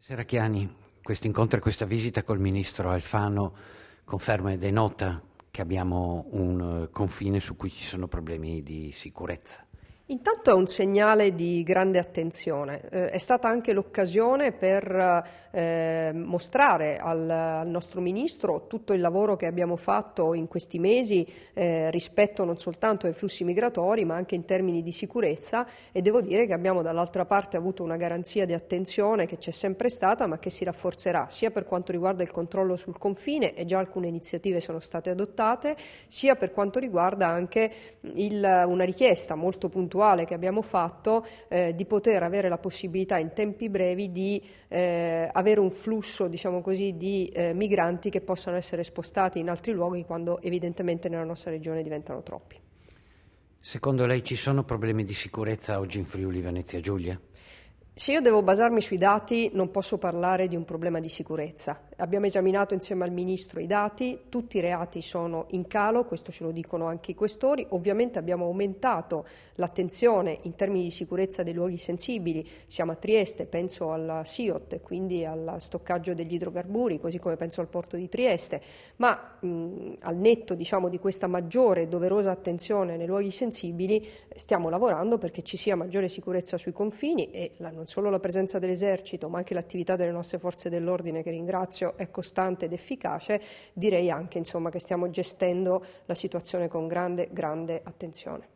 Serracchiani, questo incontro e questa visita col ministro Alfano conferma e denota che abbiamo un confine su cui ci sono problemi di sicurezza. Intanto è un segnale di grande attenzione, è stata anche l'occasione per mostrare al nostro Ministro tutto il lavoro che abbiamo fatto in questi mesi rispetto non soltanto ai flussi migratori ma anche in termini di sicurezza, e devo dire che abbiamo dall'altra parte avuto una garanzia di attenzione che c'è sempre stata ma che si rafforzerà sia per quanto riguarda il controllo sul confine, e già alcune iniziative sono state adottate, sia per quanto riguarda anche una richiesta molto puntuale che abbiamo fatto di poter avere la possibilità in tempi brevi di avere un flusso, diciamo così, di migranti che possano essere spostati in altri luoghi quando evidentemente nella nostra regione diventano troppi. Secondo lei ci sono problemi di sicurezza oggi in Friuli Venezia Giulia? Se io devo basarmi sui dati non posso parlare di un problema di sicurezza. Abbiamo esaminato insieme al Ministro i dati, tutti i reati sono in calo, questo ce lo dicono anche i questori. Ovviamente abbiamo aumentato l'attenzione in termini di sicurezza dei luoghi sensibili, siamo a Trieste, penso alla SIOT, quindi al stoccaggio degli idrocarburi, così come penso al porto di Trieste, ma al netto, diciamo, di questa maggiore e doverosa attenzione nei luoghi sensibili stiamo lavorando perché ci sia maggiore sicurezza sui confini, e non solo la presenza dell'esercito ma anche l'attività delle nostre forze dell'ordine, che ringrazio, è costante ed efficace. Direi anche, insomma, che stiamo gestendo la situazione con grande attenzione.